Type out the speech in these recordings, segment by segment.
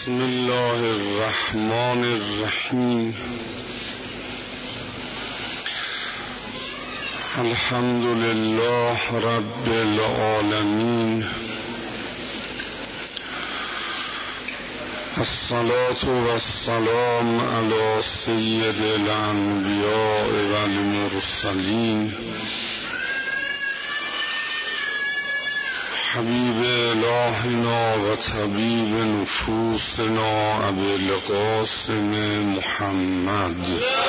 بسم الله الرحمن الرحیم. الحمد لله رب العالمین. الصلاة والسلام علی سید الانبیاء والمرسلین حبیب الهنا و طبیب نفوسنا ابی القاسم محمد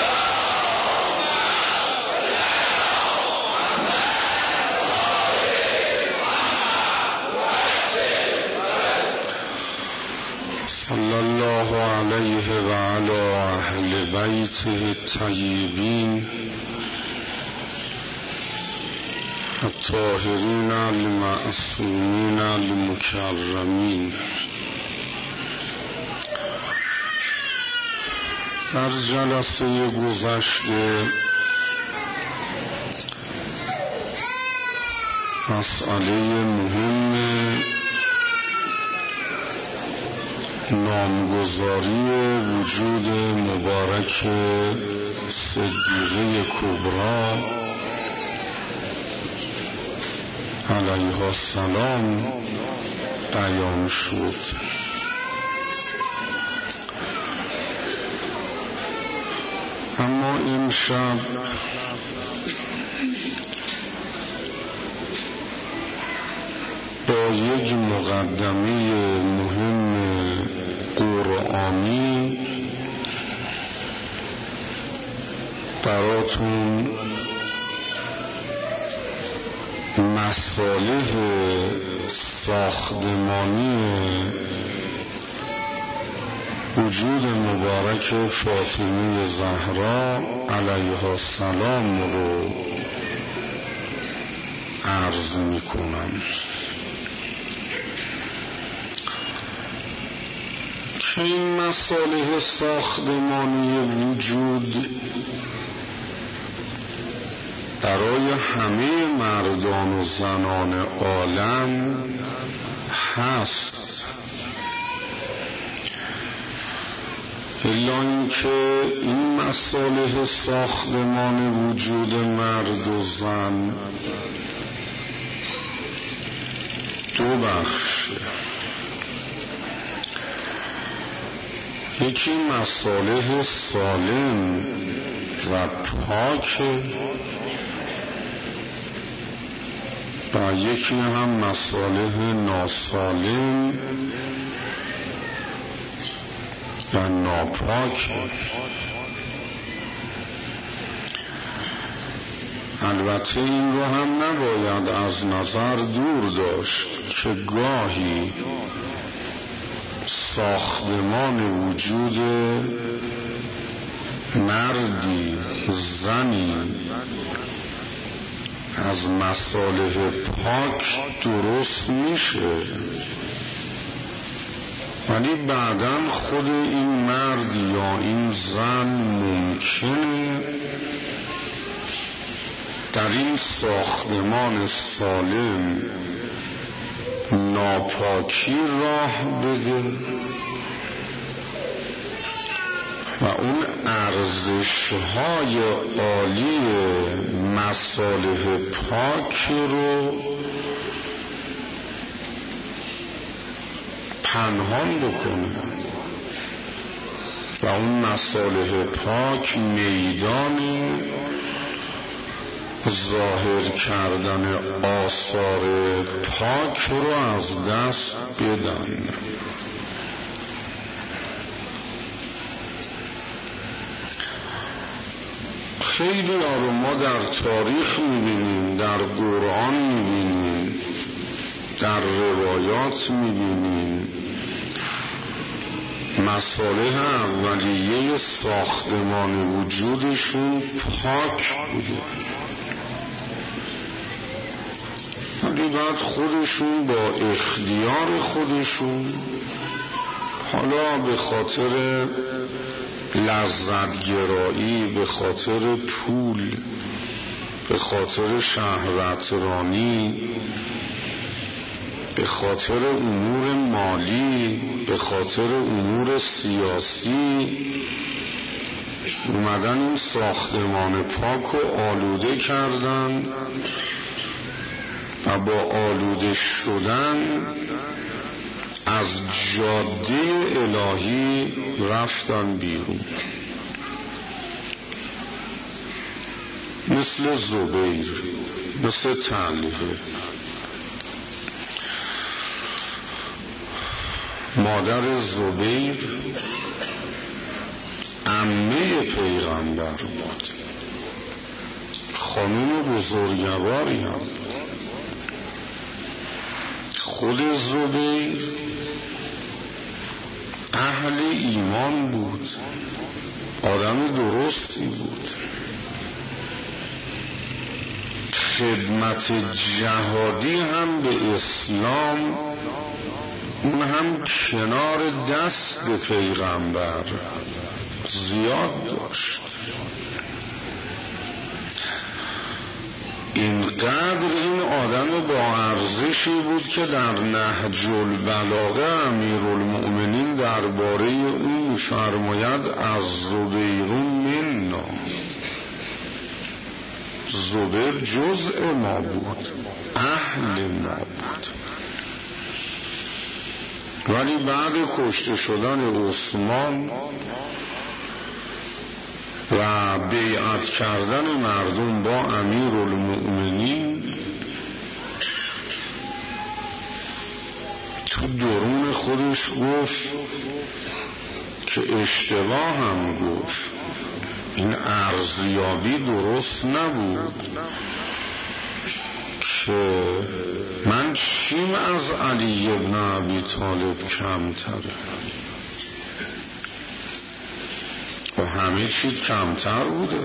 صلی الله علیه و علی اهل بیته الطیبین الطاهرین المعصومین المکرمین. در جلسه گذشته مسئله مهم نامگذاری وجود مبارک صدیقه کبری علیها السلام بیان شد. اما امشب با یک مقدمه مهم قرآنی براتون مصالح ساختمانی وجود مبارک فاطمه زهرا علیها السلام رو عرض میکنم که این مصالح ساختمانی وجود برای همه مردان و زنان عالم هست، الا اینکه این مصالح ساختمان وجود مرد و زن دو بخش. یکی مصالح سالم و پاک و یکی هم مصالح ناسالم و ناپاک. البته این رو هم نباید از نظر دور داشت که گاهی ساختمان وجود مردی زنی از مصالح پاک درست میشه، ولی بعداً خود این مرد یا این زن ممکنه در این ساختمان سالم ناپاکی راه بده و اون ارزش‌های عالی مصالح پاک رو پنهان بکنه و اون مصالح پاک میدان ظاهر کردن آثار پاک رو از دست بدن. خیلی رو ما در تاریخ میبینیم، در قرآن میبینیم، در روایات میبینیم مصالح اولیه ساختمان وجودشون پاک بوده، ولی بعد خودشون با اختیار خودشون، حالا به خاطر لذتگرایی، به خاطر پول، به خاطر شهوترانی، به خاطر امور مالی، به خاطر امور سیاسی اومدن این ساختمان پاک رو آلوده کردن و با آلوده شدن از جاده الهی رفتن بیرون. مثل زبیر، مثل طلحه. مادر زبیر عمه پیغمبر بود، خانوم بزرگواری هم. خود زبیر اهل ایمان بود، آدم درستی بود، خدمت جهادی هم به اسلام اون هم کنار دست پیغمبر زیاد داشت. اینقدر این آدم با ارزشی بود که در نهج البلاغه امیرالمؤمنین درباره او می‌فرماید از زبیرون منا، زبیر جزء ما بود، اهل ما بود. ولی بعد کشته شدن عثمان و بیعت کردن مردم با امیرالمؤمنین تو درون خودش گفت که اشتباه هم گفت، این ارزیابی درست نبود که من چیم از علی ابن ابی طالب کمتره و همه چیز کمتر بوده.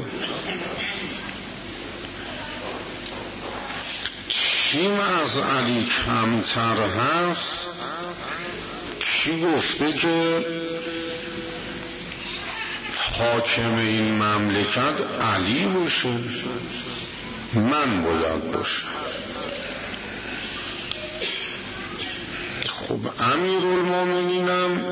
چیم از علی کمتر هست؟ کی گفته که حاکم این مملکت علی باشه؟ من باید باشه. خب امیرالمومنینم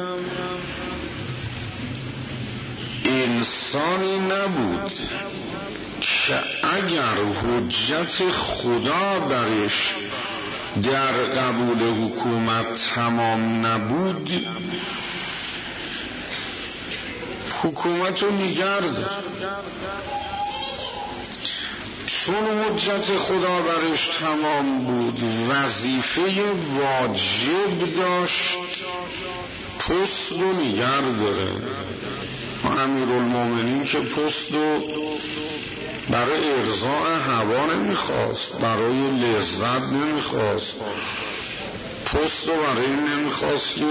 انسانی نبود که اگر حجت خدا برش در قبول حکومت تمام نبود حکومت رو نگرد، چون حجت خدا برش تمام بود وظیفه واجب داشت پست رو نگه داره. امیرالمومنین که پست رو برای ارضاء هوا نمیخواست، برای لذت نمیخواست، پست رو برای این نمیخواست که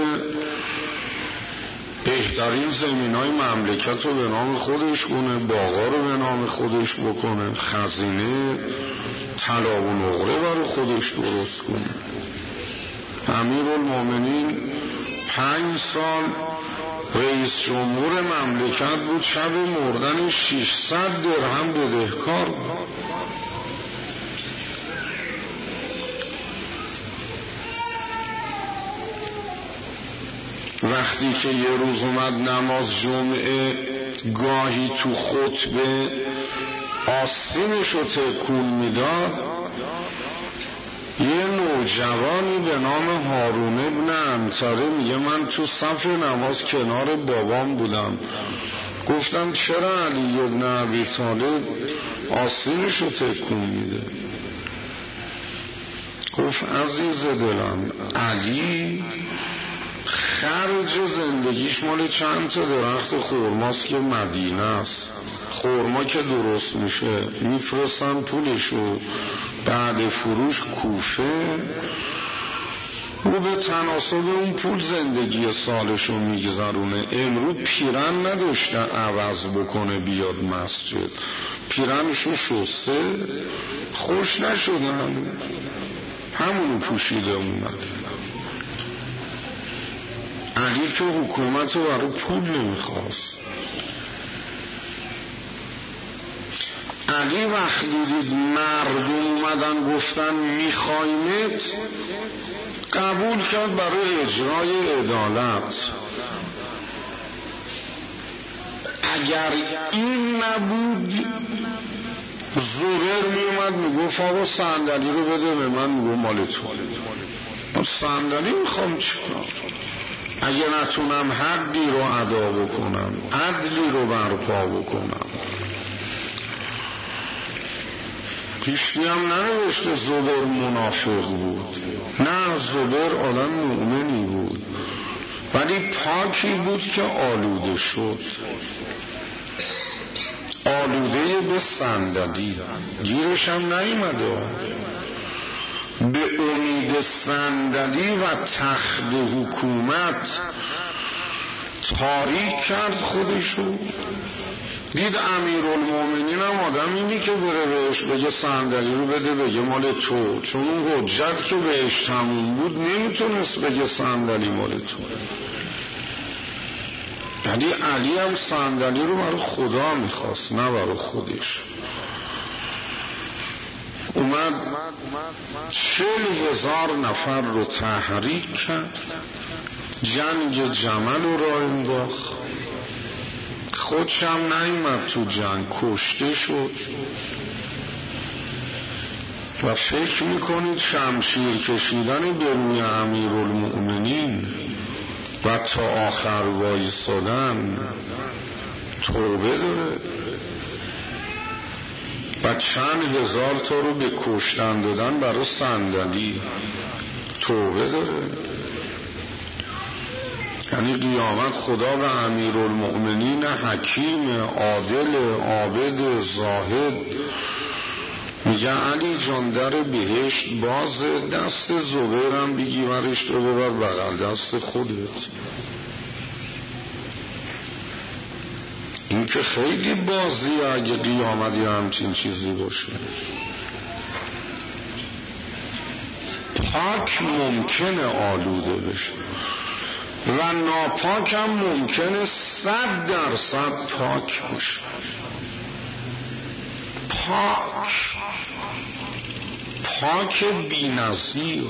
بهترین زمینای مملکت رو به نام خودش کنه، باغا رو به نام خودش بکنه، خزینه طلا و نقره برای خودش درست کنه. امیرالمومنین 5 سال رئیس جمهور مملکت بود، شب مردن 600 درهم بدهکار بود. وقتی که یه روز اومد نماز جمعه گاهی تو خطبه آستینش رو تکون میداد، یه نوجوانی به نام هارون ابن عنتره میگه من تو صف نماز کنار بابام بودم، گفتم چرا علی ابن ابی طالب آستینش رو تکون میده؟ گفت عزیز دلم علی خرج زندگیش مال چند تا درخت خرماست که مدینه است، خرما که درست میشه میفرستن پولشو بعد فروش کوفه، او به تناسب اون پول زندگی سالشو میگذرونه. امروز پیرن نداشته عوض بکنه بیاد مسجد، پیرنشو شسته خوش نشدن همونو پوشیده اومد. علی که حکومت رو برای پول نمیخواست. علی وقتی دید مردم اومدن گفتن میخوایمت، قبول کرد برای اجرای عدالت. اگر این نبود زبیر میومد میگفت آقا صندلی رو بده به من، میگفت مال تو. صندلی میخوام چیکار؟ اگه نتونم حقی رو ادا بکنم، عدلی رو برپا بکنم. پیشی هم ننوشته زبیر منافق بود، نه، زبیر آدم مؤمنی بود، ولی پاکی بود که آلوده شد، آلوده به صندلی. گیرش هم نیامده، به امید صندلی و تخت حکومت تاریک کرد خودشو. دید امیرالمومنین هم آدم اینی که بره بهش بگه صندلی رو بده بگه مال تو، چون اون حجت که بهش تموم بود نمیتونست بگه صندلی مال تو. یعنی علی هم صندلی رو برای خدا میخواست نه برای خودش. اومد 40,000 نفر رو تحریک کرد، جنگ جمل رو راه انداخت، خودش هم نیامد تو جنگ، کشته شد. و فکر میکنید شمشیر کشیدن به روی امیرالمؤمنین و تا آخر وایسادن توبه داره؟ و چند هزار تا رو به کشتن دادن برای صندلی توبه داره؟ یعنی قیامت خدا و امیرالمؤمنین حکیم عادل عابد زاهد میگه علی جان در بهشت باز، دست زبیرم بگی ورش تو ببر بغل دست خودت. این که خیلی بازیه اگه قیامت یا همچین چیزی باشه. پاک ممکنه آلوده بشه و ناپاک هم ممکنه 100% پاک باشه. پاک بی‌نظیر.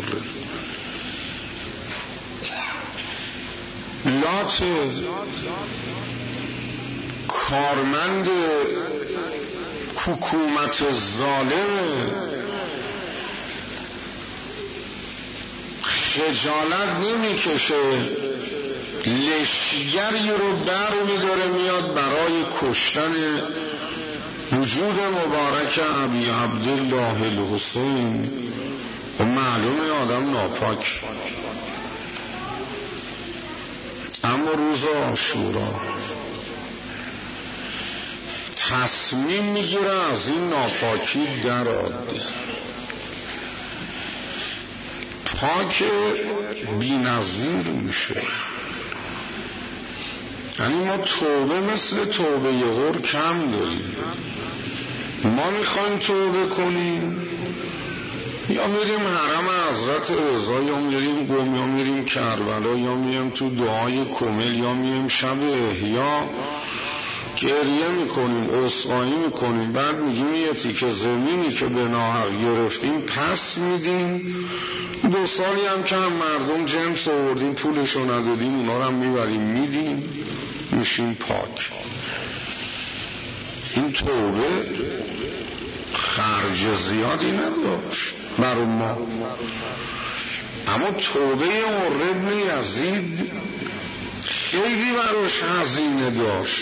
لات کارمند حکومت ظالم خجالت نمیکشه، لشگری رو بر میداره میاد برای کشتن وجود مبارک ابی عبدالله الحسین. و معلومه آدم ناپاک. اما روز عاشورا تصمیم میگیره از این ناپاکی درآد، پاک بی‌نظیر میشه. یعنی ما توبه مثل توبه غر کم داریم. ما میخوایم توبه کنیم یا میریم حرم حضرت رضا، یا میریم قم، یا میریم کربلا، یا میریم تو دعای کمل، یا میریم شب احیا گریه میکنیم، عذرخواهی میکنیم، بعد میگیم یه تیکه زمینی که به ناحق گرفتیم پس میدیم، 2 سالی هم که هم مردم جنس آوردیم پولشو ندادیم اونا رو هم میبریم میدیم، میشیم پاک. این توبه خرج زیادی نداشت برای ما، اما توبه عمر بن یزید خیلی براش هزینه داشت.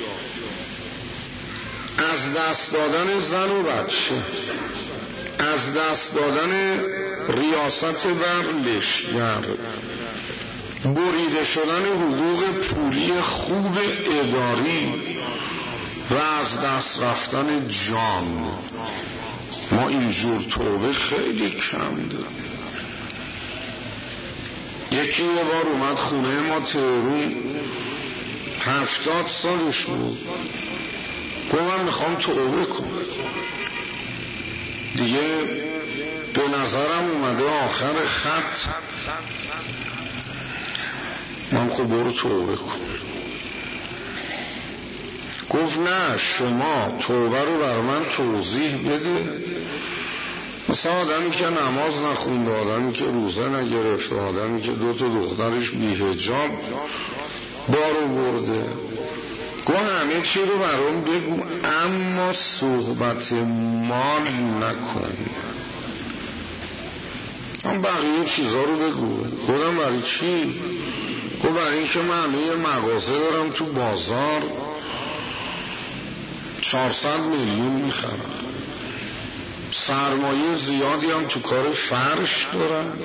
از دست دادن زن و بچه، از دست دادن ریاست بر لشکر، بریده شدن حقوق پولی خوب اداری و از دست رفتن جان. ما اینجور توبه خیلی کم داریم. یکی یه بار اومد خونه ما تهرون، 70 سالش بود، گفت من میخوام توبه کنم دیگه، به نظرم اومده آخر خط، من خب برو توبه کن. گفت نه، شما توبه رو بر من توضیح بده مثلا آدمی که نماز نخونده، آدمی که روزه نگرفته، آدمی که 2 دخترش بی‌حجاب بارو برده. گوه همه چی رو برام بگو اما صحبت مال نکن. هم بقیه چیزا رو بگو. گفتم برای چی؟ گفت برای اینکه من یه مغازه دارم تو بازار 400 میلیون میخرم، سرمایه زیادی هم تو کار فرش دارم،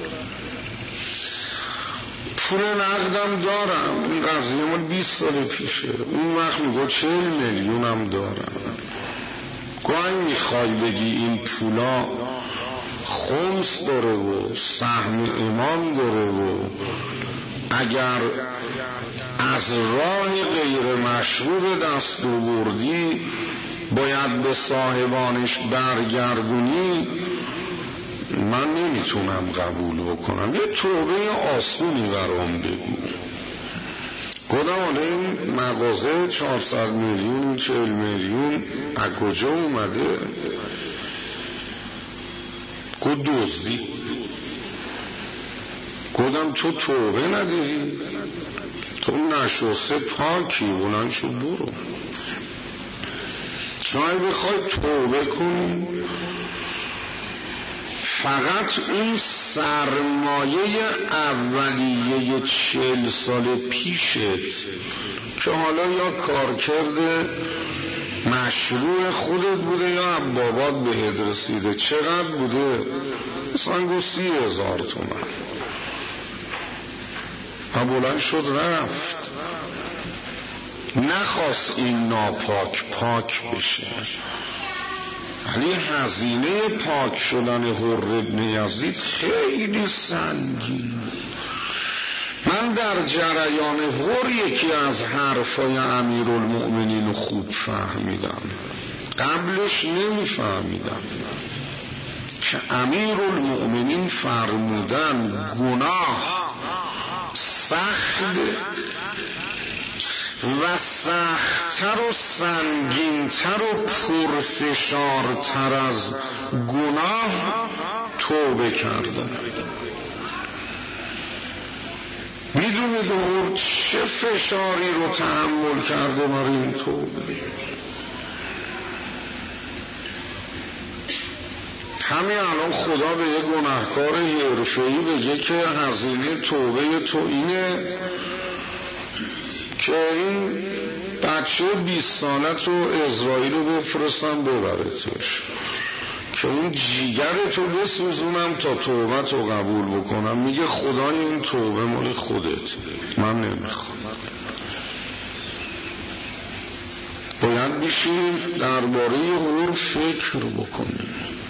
پول نقدم دارم. این قضیه مال 20 سال پیشه. اون وقت میگه 40 میلیون هم دارم. گوه میخوای بگی این پولا خمس داره و سهم امام داره و اگر از راه غیر مشروع دست آوردی باید به صاحبانش برگردونی، من نمیتونم قبول بکنم. یه توبه آسونی برام بگو. گفتم حالا این مغازه 400 میلیون 40 میلیون از کجا اومده؟ گفت دزدی. گفتم تو توبه نداری؟ تو نشسته پاکی، بلند شو برو. شاید بخوای توبه کنی فقط اون سرمایه اولیه 40 سال پیشت که حالا یا کارکرد مشروع خودت بوده یا بابات بهت رسیده، چقدر بوده؟ مثلا گفت 30,000 تومان. و بلند شد رفت. نخواست این ناپاک پاک بشه. ولی هزینه پاک شدن حر ابن یزید خیلی سنگین. من در جریان حر یکی از حرفای امیرالمؤمنین خوب فهمیدم، قبلش نمیفهمیدم که امیرالمؤمنین فرمودن گناه سخت و سخت‌تر و سنگین‌تر و پرفشارتر از گناه توبه کردن. میدونید او چه فشاری رو تحمل کرده برای این توبه؟ همین الان خدا به یه گناهکار حرفه‌ای بگه که هزینه توبه تو اینه که این بچه 20 سالت رو اسرائیل رو بفرستم ببرتش، که اون جیگرت رو بسوزونم تا توبت رو قبول بکنم. میگه خدای این توبه مال خودت، من نمیخوام. باید بشیم درباره حور فکر بکنیم.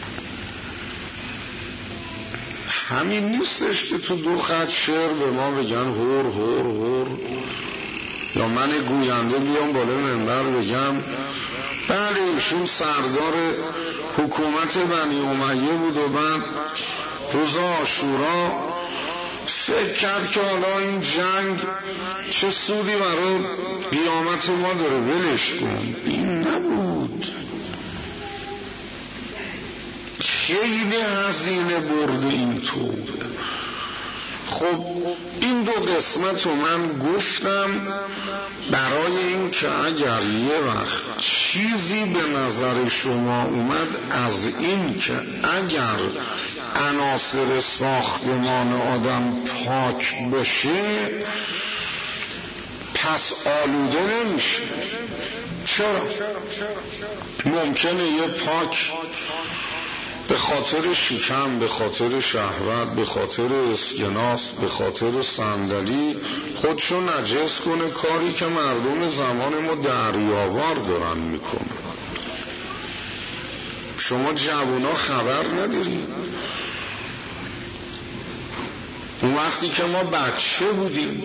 همین نیستش که تو 2 خط شعر به ما بگن هور هور هور، یا من گوینده بیام بالا منبر بگم بله ایشون سردار حکومت بنی امیه بود و بعد روز عاشورا فکر کرد که حالا این جنگ چه سودی برای قیامت ما داره، ولش کن. این نبود. خیلی هزینه برده این توبه. خب این 2 قسمت رو من گفتم برای این که اگر یه وقت چیزی به نظر شما اومد از این که اگر عناصر ساختمان آدم پاک باشه پس آلوده نمیشه. چرا؟ ممکنه یه پاک به خاطر شکم، به خاطر شهوت، به خاطر اسکناس، به خاطر صندلی خودشو نجس کنه، کاری که مردم زمان ما دریاوار دارن میکنن. شما جوونا خبر ندارید؟ اون وقتی که ما بچه بودیم،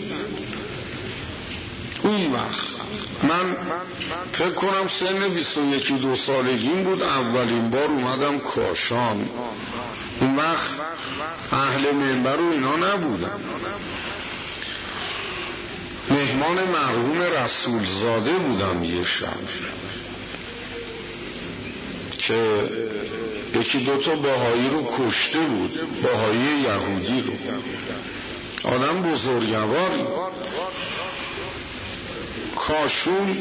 اون وقت من فکر کنم سن 21-22 سالگیم بود، اولین بار اومدم کاشان. اون وقت اهل منبر و اینا نبودم، مهمان مرحوم رسول زاده بودم. یه شب که یکی دوتا بهایی رو کشته بود، بهایی یهودی رو. آدم بزرگواری. کاشون،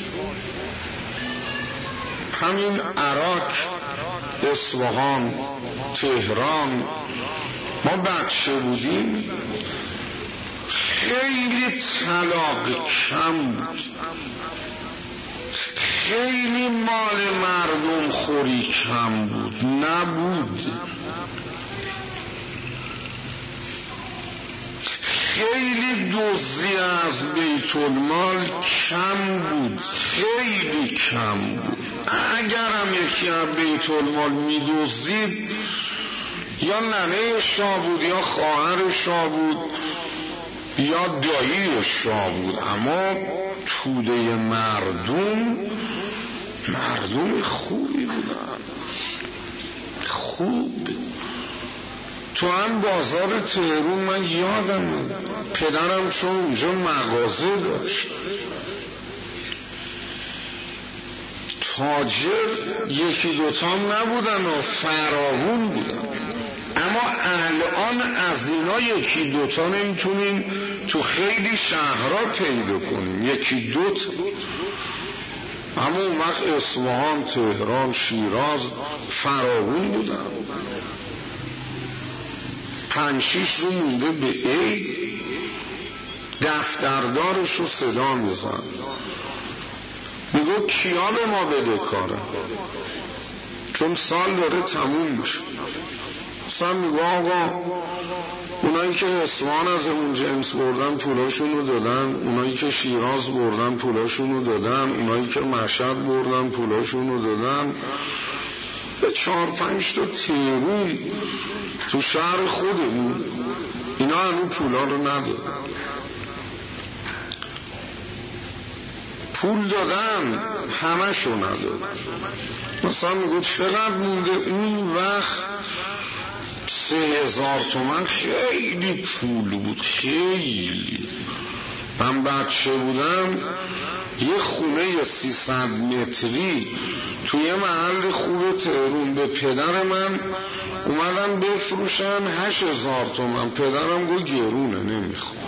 همین عراق، اصفهان، تهران، ما بچه بودیم خیلی طلاق کم بود، خیلی مال مردم خوری کم بود، نبود. خیلی دزدی از بیت المال کم بود، خیلی کم بود. اگر هم یکی از بیت المال می دزدید یا ننه شاه بود یا خواهر شاه بود یا دایی شاه بود، اما توده مردم خوبی بودن، خوب. تو هم بازار تهرون من یادم، پدرم چون اونجا مغازه داشت، تاجر یکی دوتا نبودن و فراوون بودن. اما الان از اینا یکی دوتا نمیتونیم تو خیلی شهرها پیدا کنیم، یکی دوتا. اما اون وقت اصفهان، تهران، شیراز فراوون بودن. 5-6 رو مونده به عید، دفتردارش رو صدا میزن، میگو کیا به ما بده کاره، چون سال داره تموم میشه. مثلا میگو آقا اونایی که اصفهان از اون جنس بردن پولاشون رو دادن، اونایی که شیراز بردن پولاشون رو دادن، اونایی که مشهد بردن پولاشون رو دادن. به 4-5 تا تهرون تو شهر خودمون اینا هنوز پولا رو ندادن. پول دادن همشو ندادن. مثلا میگو چقدر مونده؟ اون وقت 3000 تومان خیلی پول بود، خیلی. من بچه بودم یه خونه 300 متری توی محل خوب تهرون به پدر من اومدن بفروشن 8000 تومان. پدرم گفت گرونه نمیخوام.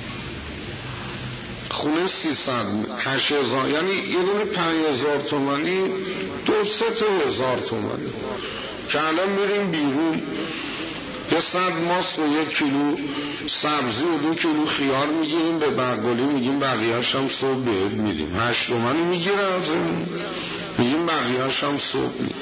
خونه 300 8000 یعنی یه دونه 5000 تومانی 2-3 هزار تومانی که الان میریم بیرون یه 100 ماست و 1 کیلو سبزی و 2 کیلو خیار میگیریم به بقالی، میگیم بقیه‌اش هم صبح بهت میدیم. 8 تومانی میگیره ازمون، میگیم بقیه‌اش هم صبح میدیم.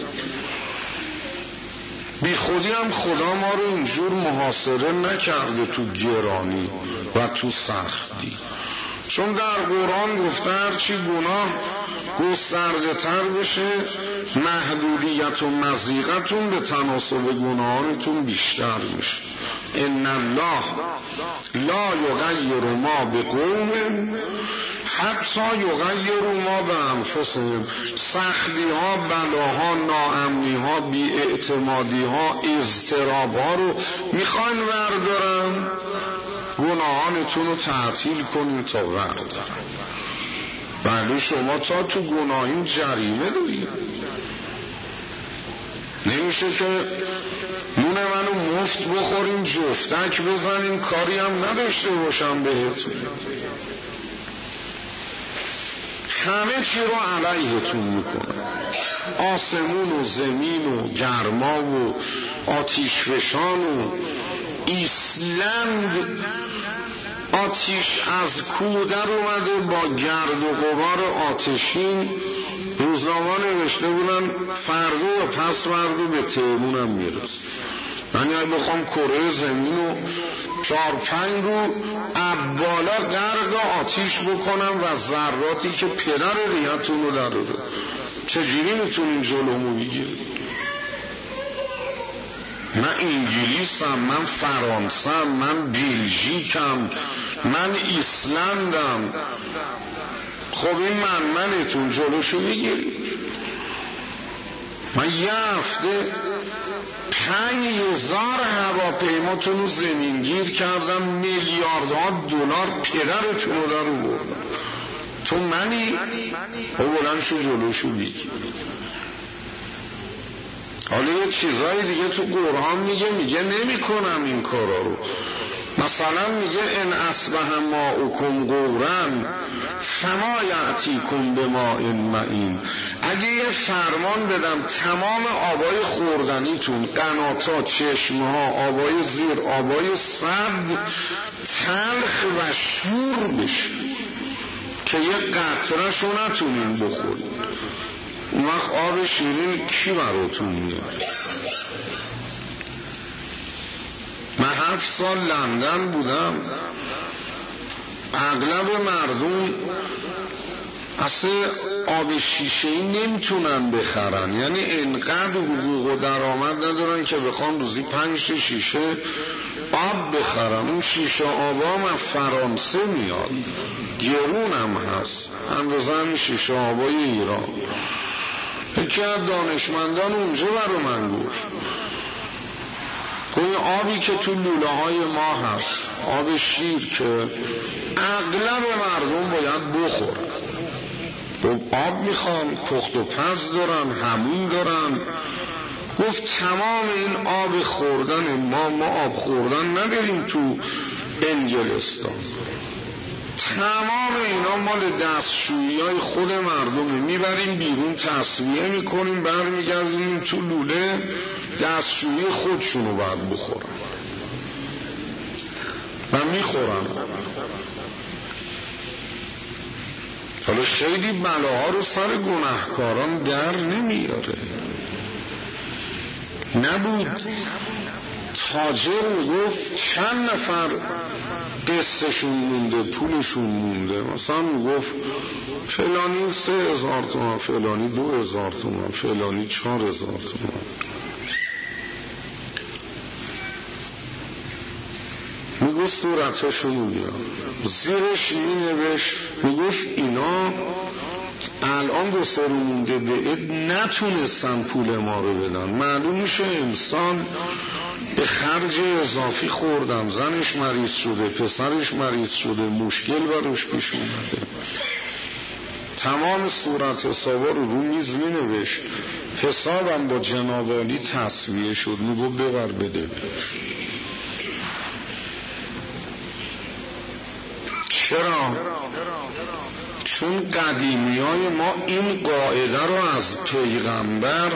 بی خودی هم خدا ما رو اینجور محاصره نکرده تو گرانی و تو سختی. چون در قرآن گفته هرچی گناه گسترده تر بشه محدودیت و مضیقتون به تناسب گناهانتون بیشتر میشه. ان الله لا یغیر ما بقوم حتی یغیر ما بانفسهم. سختی ها، بلاها، ناامنی ها، بی‌اعتمادی ها، اضطراب ها رو میخواین وردارن، گناهانتون رو تعطیل کنین تا وردارن. بله شما تا تو گناهین جریمه دارید. نمیشه که نون منو مفت بخورین جفتک بزنین کاری هم نداشته باشم بهتون. همه چی رو علیهتون میکنن، آسمون و زمین و گرما و آتیش فشان و ایسلند. آتیش از کوه در اومده با گرد و غبار آتشین. روزنامه نوشته بودن فردا و پس فردا به تهرون هم میرسه. یعنی اگه بخوام کره زمین رو 4-5 رو بالا غرق آتیش بکنم و ذراتی که پدر ریهتون رو داره، چجوری میتونین جلومو بگیرید؟ من انگلیسم، من فرانسم، من بلژیکم، من ایسلندم. خب این منتون جلوشو میگیرید؟ من یه هفته 5000 هواپیماتون رو زمینگیر کردم، میلیاردها دلار پدرتون رو در آوردم. تو منی؟ او بلند شو جلوشو بگیر. حالا یه چیزایی دیگه تو قرآن میگه نمی کنم این کارا رو. مثلا میگه ان اصبح ماؤکم غورا فما یأتیکم بماء معین. اگه یه فرمان بدم تمام آبای خوردنیتون، قناتا، چشمه ها، آبای زیر، آبای سرد تلخ و شور بشه که یه قطره شو نتونین بخورید، اون وقت آب شیرین کی براتون میاره؟ من 7 سال لندن بودم، اغلب مردم اصلا آب شیشه‌ای نمیتونن بخرن، یعنی انقدر حقوق و درآمد ندارن که بخوان روزی 5 شیشه آب بخرن. اون شیشه آب هم از فرانسه میاد، گرون هم هست، اندازه هم شیشه آبای ایران. یکی از دانشمندان اونجا برای من گفت این آبی که تو لوله های ما هست، آب شیر که اغلب مردم باید بخورن، آب میخوان، پخت و پز دارن، همون دارن. گفت تمام این آب خوردن ما آب خوردن نداریم تو انگلستان، تمام اینا مال دستشویی های خود مردمه، میبریم بیرون تصفیه میکنیم برمیگردیم تو لوله، دستشویی خودشونو باید بخورن و میخورن. حالا خیلی بلاها رو سر گناهکاران در نمیاره. نبود تاجر گفت چند نفر قسطشون مونده، پولشون مونده، مثلا گفت فلانی 3000 تومان، فلانی 2000 تومان، فلانی 4000 تومان. میگفت صورتشون میاد، زیرش مینوشت، میگفت اینا الان 2 سال مونده به عید نتونستن پول ما رو بدن. معلوم میشه انسان به خرج اضافی خوردم، زنش مریض شده، پسرش مریض شده، مشکل براش پیش اومده. تمام صورت حسابا رو میز مینوشت، حسابم با جنابالی تصویه شد، میگو ببر بده. چرا؟ چون قدیمی های ما این قاعده رو از پیغمبر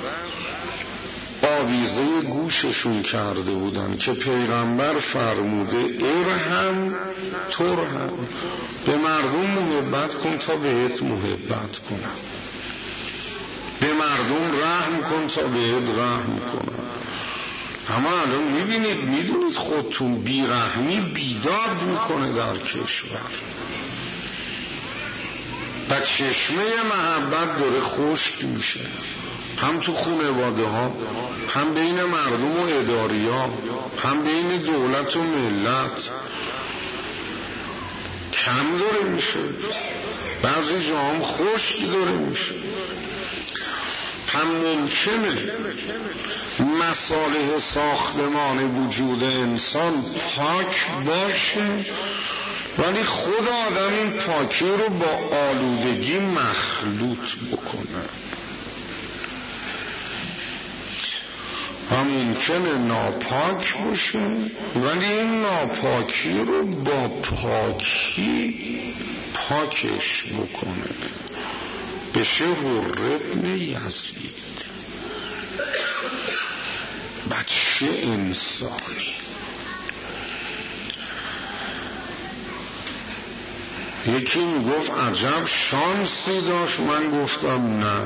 آویزه گوششون کرده بودن که پیغمبر فرموده ارحم ترحم، به مردم محبت کن تا بهت محبت کنم، به مردم رحم کن تا بهت رحم کنم. اما الان میدونید خودتون بیرحمی بیداد میکنه در کشور و چشمه محبت داره خشک میشه، هم تو خانواده ها، هم بین مردم و اداری ها، هم بین دولت و ملت کم داره میشه، بعضی جا هم خشک داره میشه. هم ممکنه مصالح ساختمان وجود انسان پاک باشه ولی خود آدم این پاکی رو با آلودگی مخلوط بکنه. هم ممکنه ناپاک باشه ولی این ناپاکی رو با پاکی پاکش بکنه، بشه حر ابن یزید، بچه انسانی. یکی میگفت عجب شانسی داشت، من گفتم نه،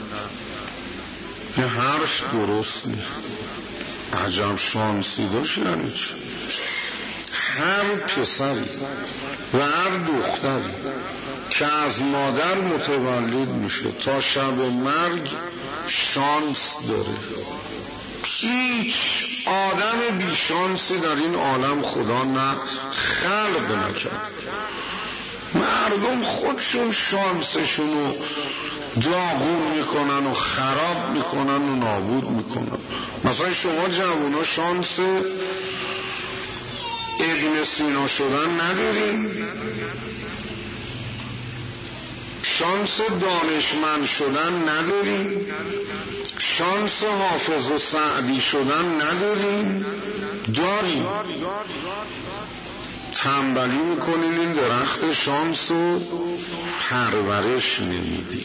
یه حرف درست نیست. عجب شانسی داشت یعنی چه؟ هر پسری و هر دختری که از مادر متولد میشه تا شب مرگ شانس داره. هیچ آدم بی شانسی در این عالم خدا نه خلق نکرد. مردم خودشون شانسشونو داغون میکنن و خراب میکنن و نابود میکنن. مثلا شما جوونا شانس ابن سینا شدن ندارین؟ شانس دانشمند شدن نداریم، شانس حافظ و سعدی شدن نداریم، داریم. تنبلی میکنیم این درخت شانس رو پرورش نمیدیم.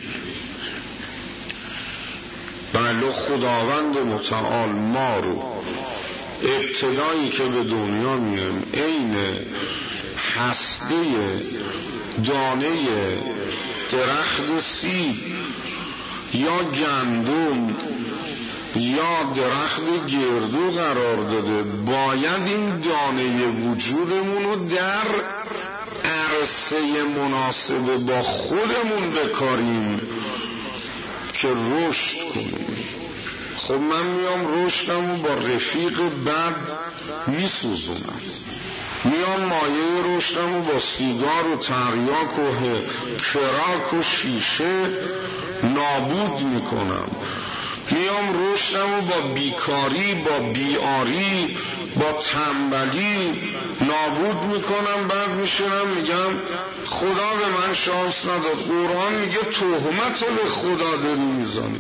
بله خداوند متعال ما رو ابتدایی که به دنیا میایم عین هسته دانه درخت سیب یا گندم یا درخت گردو قرار داده. باید این دانه وجودمون رو در عرصه مناسب با خودمون بکاریم که رشد کنیم. خب من میام رشدمو با رفیق بد میسوزونم، میام مایه رشدمو با سیگار و تریاک و کراک و شیشه نابود میکنم، میام رشدمو با بیکاری، با بیاری، با تنبلی نابود میکنم. بعد میشنم میگم خدا به من شانس نداد. قرآن میگه تهمت به خدا داری میزنی.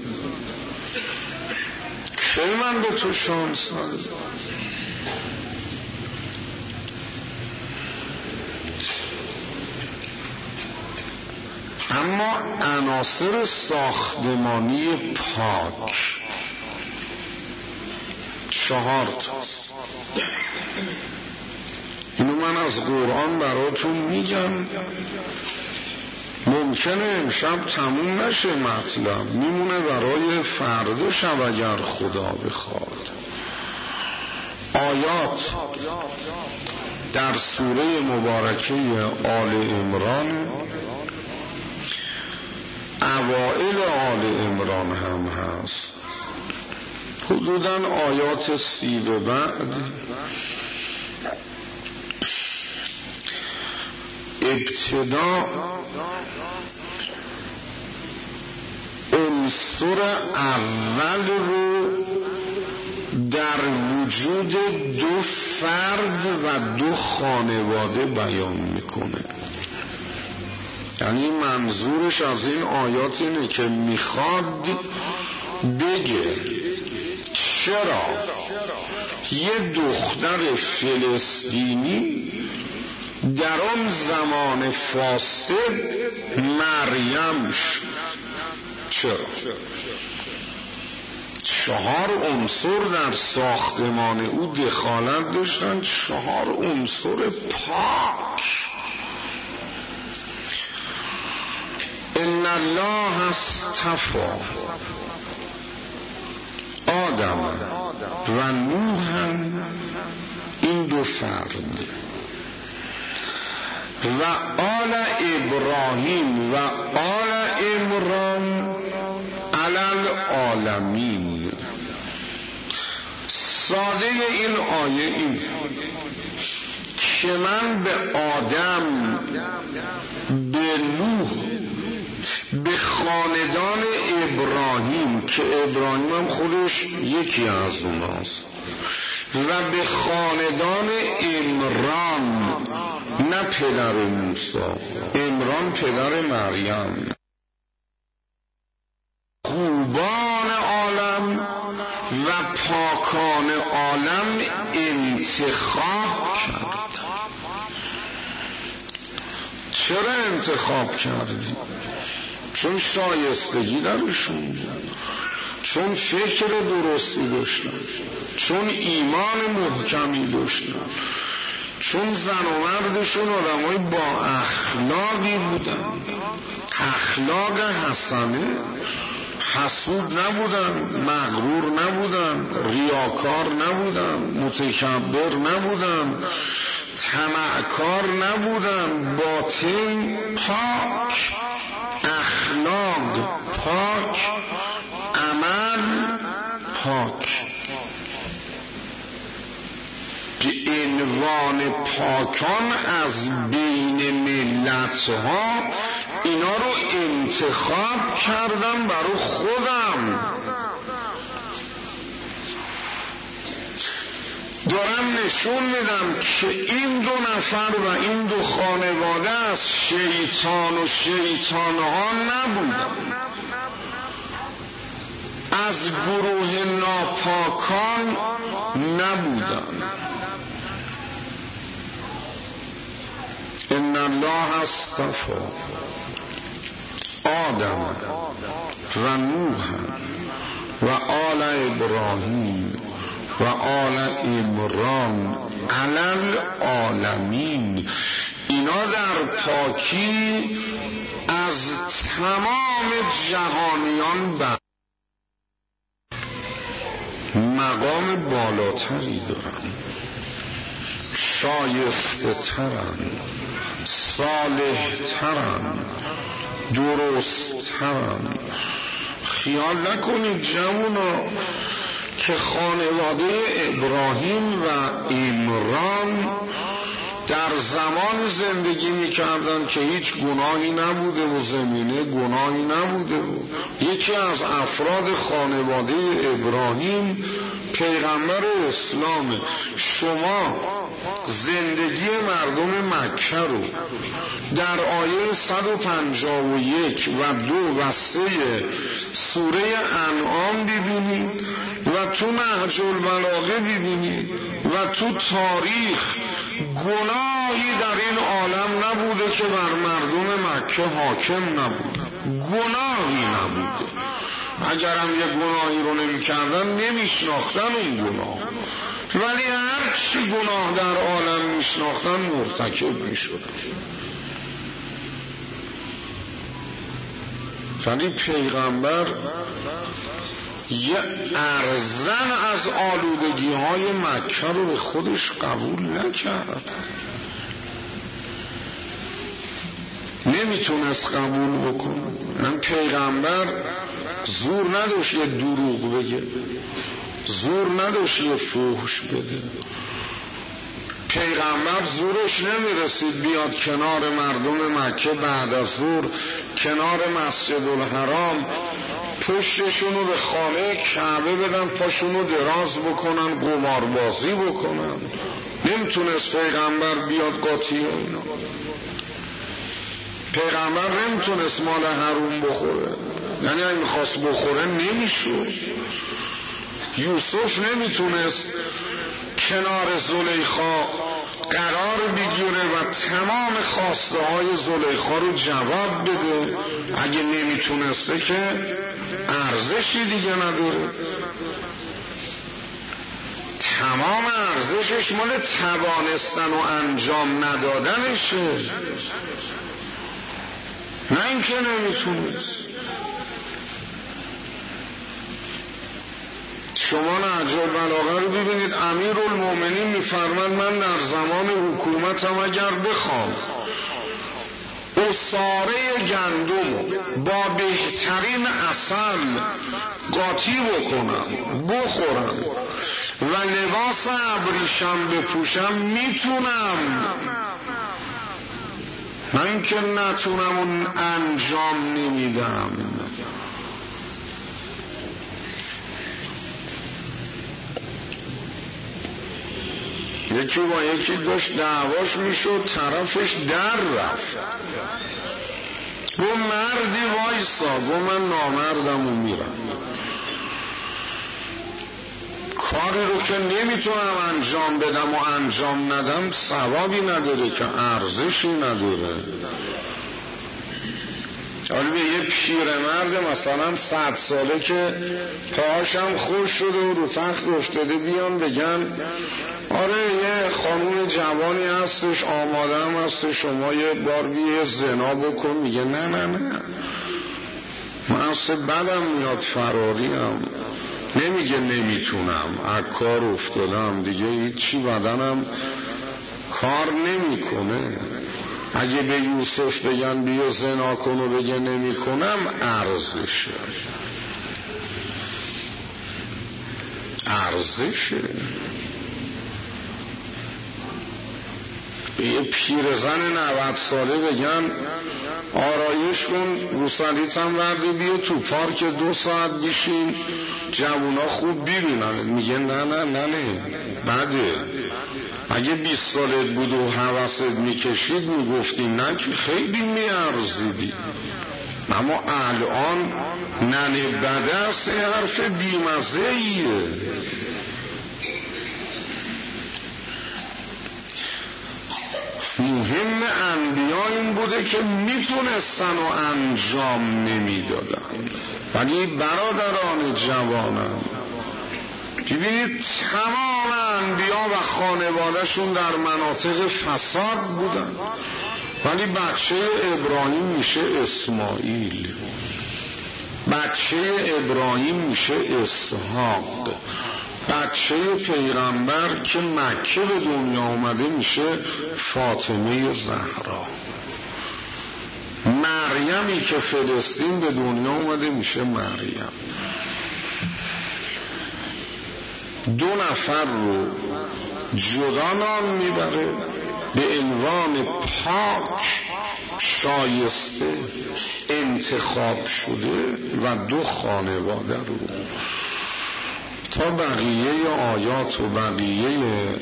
کی من به تو شانس ندادم؟ اما عناصر ساختمانی پاک 4 تاست. اینو من از قرآن براتون میگم. ممکنه امشب تموم نشه مطلب، میمونه برای فردا شب اگر خدا بخواد. آیات در سوره مبارکه آل عمران، اوائل آل عمران هم هست، حدوداً آیات 30 به بعد. ابتدا عنصر اول رو در وجود 2 فرد و 2 خانواده بیان میکنه. یعنی منظورش از این آیات اینه که میخواد بگه چرا یه دختر فلسطینی در آن زمان فاسد مریم شد. چرا؟ 4 عنصر در ساختمان او دخالت داشتن، 4 عنصر پاک. ان الله اصطفی آدم و نوح، این 2 فرد، و آل ابراهیم و آل عمران علی العالمین. ساده این آیه این که من به آدم، به نوح، به خاندان ابراهیم که ابراهیم هم خودش یکی از اوناست، و به خاندان عمران، نه پدر موسی، عمران پدر مریم، خوبان عالم و پاکان عالم انتخاب کرد. چرا انتخاب کردی؟ چون شایستگی درشون بود، چون فکر درستی داشتن، چون ایمان محکمی داشتن، چون زن و مردشون آدمای با اخلاقی بودن، اخلاق حسنه، حسود نبودن، مغرور نبودن، ریاکار نبودن، متکبر نبودن، طمعکار نبودن، باطن پاک، اخلاق پاک، عمل پاک. به عنوان پاکان از بین ملت ها اینا رو انتخاب کردم برای خودم. دارم نشون میدم که این دو نفر و این دو خانواده از شیطان و شیطانها نبودن، از گروه ناپاکان نبودن. ان الله اصطفى آدم و نوح و آل ابراهیم و آل عمران علی العالمین. اینا در پاکی از تمام جهانیان بر مقام بالاتری دارن، شایسته ترن، صالح ترن، درست ترن. خیال نکنید جوونا که خانواده ابراهیم و عمران در زمان زندگی میکردن که هیچ گناهی نبوده و زمینه گناهی نبوده و یکی از افراد خانواده ابراهیم پیغمبر اسلامه. شما زندگی مردم مکه رو در آیه 151 و 2 و 3 سوره انعام ببینید و تو نهج البلاغه ببینید و تو تاریخ گناهی در این عالم نبوده که بر مردم مکه حاکم نبوده، گناهی نبوده. اگرم یه گناهی رو نمی کردن نمی شناختن اون گناه، ولی هر چی گناه در عالم می شناختن مرتکب می شدن. ولی پیغمبر یه ارزن از آلودگی های مکه رو به خودش قبول نکرد، نمیتونست قبول بکنه. من پیغمبر زور نداشت یه دروغ بگه، زور نداشت یه فحش بده. پیغمبر زورش نمیرسید بیاد کنار مردم مکه بعد از ظهر کنار مسجد الحرام پشتشونو به خانه کعبه بدن، پاشونو دراز بکنن، قماربازی بکنن. نمیتونست پیغمبر بیاد قاطی اینا. پیغمبر نمیتونست مال حروم بخوره، یعنی اگه میخواست بخوره نمیشد. یوسف نمیتونست کنار زلیخا قرار بگیره و تمام خواسته های زلیخا رو جواب بده. اگه نمیتونسته که ارزشی دیگه نداره، تمام ارزشش مال توانستن و انجام ندادنشه، نه اینکه نمیتونست. شما نهج البلاغه رو ببینید، امیرالمومنین میفرماد من در زمان حکومتم اگر بخوام عصاره گندم با بهترین عسل قاطی بکنم بخورم و لباس ابریشم بپوشم میتونم، من که نتونم اون انجام نمیدم. یکی با یکی داشت دعواش میشد، طرفش در رفت، گو مردی وایسا، گو من نامردم و میرم. کاری رو که نمیتونم انجام بدم و انجام ندم ثوابی نداره که ارزشی نداره. حالا به یه پیرمرد مثلا 100 ساله که پاهاشم خوش شده و رو تخت افتاده بیان بگن آره یه خانوم جوانی هستش آماده هم هستش شما یه بار بیه زنا بکن، میگه نه نه نه من اصلا بدم میاد فراریم، نمیگه نمیتونم از کار افتادم دیگه هیچی بدنم کار نمیکنه. اگه به یوسف بگن بیا زنا کن و بگه نمی کنم ارزشه، ارزشه. به یه پیرزن 90 ساله بگن آرایش کن، روسریت هم ورده بیا تو پارک 2 ساعت بشین جوونا خوب ببینن، میگه نه بده. اگه 20 سالت بود و حوست میکشید میگفتی نه که خیلی میارزیدی، اما الان ننه بده است، حرف بیمزه ایه. مهم انبیا این بوده که میتونستن و انجام نمیدادن. ولی برادران جوانم ببینید تمام انبیا و خانوادهشون در مناطق فساد بودن، ولی بچه ابراهیم میشه اسماعیل، بچه ابراهیم میشه اسحاق، بچه پیغمبر که مکه به دنیا اومده میشه فاطمه زهرا، مریمی که فلسطین به دنیا اومده میشه مریم. 2 نفر رو جدا نام میبره به عنوان پاک، شایسته، انتخاب شده و 2 خانواده رو. تا بقیه آیات و بقیه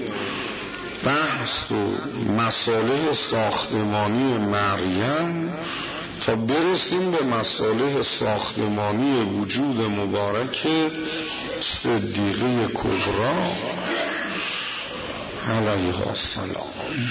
بحث و مصالح ساختمانی مریم، تا برسیم به مصالح ساختمانی وجود مبارک صدیقه کبری علیها السلام.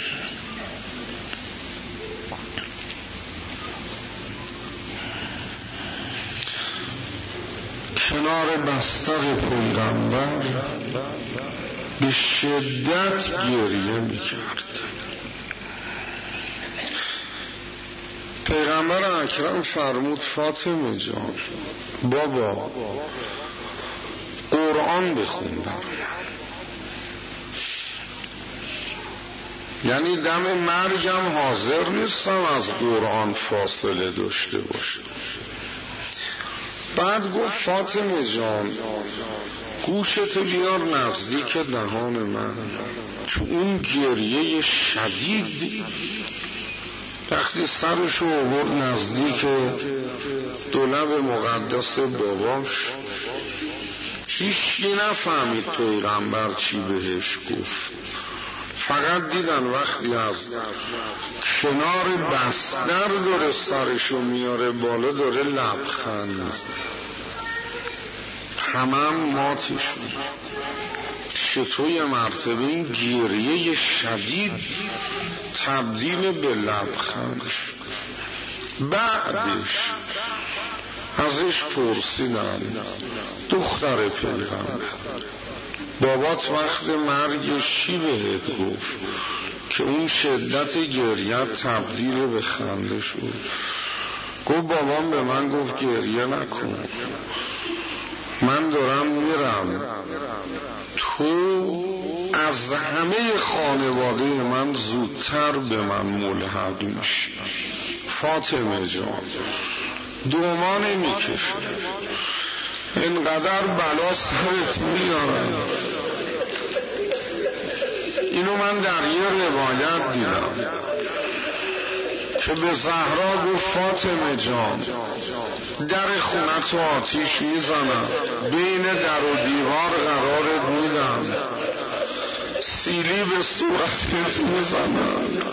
کنار بستر پیغمبر به شدت گریه میکرد. پیغمبر اکرم فرمود فاطمه جان بابا قرآن بخون برام، یعنی دم مرگم حاضر نیستم از قرآن فاصله داشته باشم. بعد گفت فاطمه جان گوشتو بیار نزدیک دهان من. تو اون گریه شدید وقتی سرشو آورد نزدیک دولب مقدس باباش، هیچکی نفهمید پیغمبر چی بهش گفت، فقط دیدن وقتی از کنار بستر داره سرشو میاره بالا داره لبخند، همم ماتی شد. چطور یه مرتبه این گریه شدید تبدیل به لبخند شد؟ بعدش ازش پرسیدن دختر پیغمبر بابات وقت مرگش چی بهت گفت که اون شدت گریت تبدیل به خنده شد؟ گفت بابام به من گفت گریه نکن، من دارم میرم، تو از همه خانواده من زودتر به من ملحق میشی. فاطمه جان دوما نمیکشه، اینقدر بلا سرت میارن. اینو من در یه روایت دیدم که به زهرا گفت فاطمه جان در خونت آتیش میزنم، بین در و دیوار قرارت میدم، سیلی به صورتت میزنم.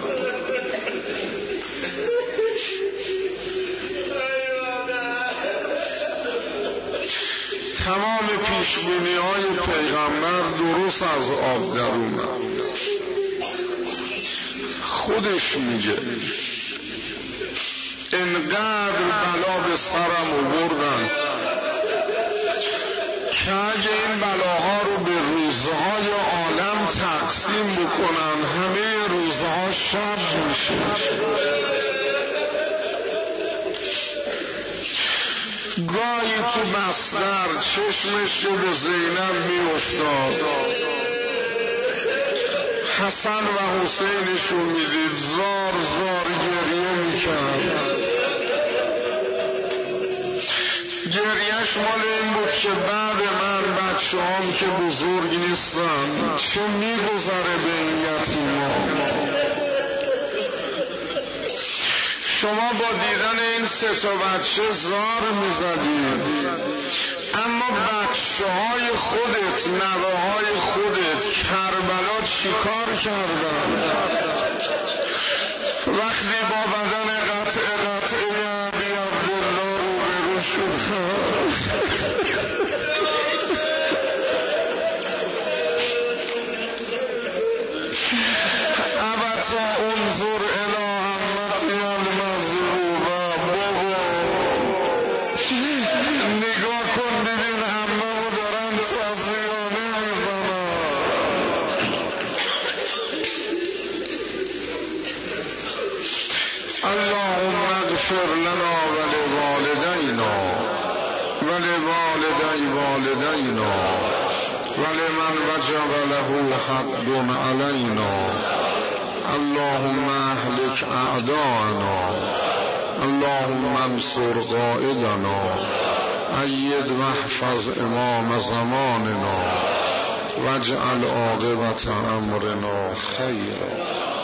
تمام پیشبینی های پیغمبر درست از آب در اومد. خودش میگه انقدر بلا به سرم آوردن که اگه این بلاها رو به روزهای عالم تقسیم بکنن همه روزها شب میشه. گاهی تو بستر چشمش رو به زینب می افتاد، حسن و حسینش رو می دید، زار زار گریه می کرد. گریهش مال این بود که بعد من بچه هم که بزرگ نیستن چه می گذره به این یتیمان. شما با دیدن این 3 تا بچه زار میزدید، اما بچه های خودت، نوه های خودت کربلا چیکار کردن؟ وقتی با بدن قطعه عبی عبدالله روبرو شد، ابتا انظر الی عمتی المظلومه، بابا نگاه کن ببین عمه‌مو دارن تازیانه میزنن. اللهم اغفر لنا ولوالدینا ولوالدی والدینا ولمن وجب له حق علینا. اللهم اهلك اعداءنا، اللهم انصر قائدنا، اید واحفظ امام زماننا، واجعل عاقبت امرنا خیرا.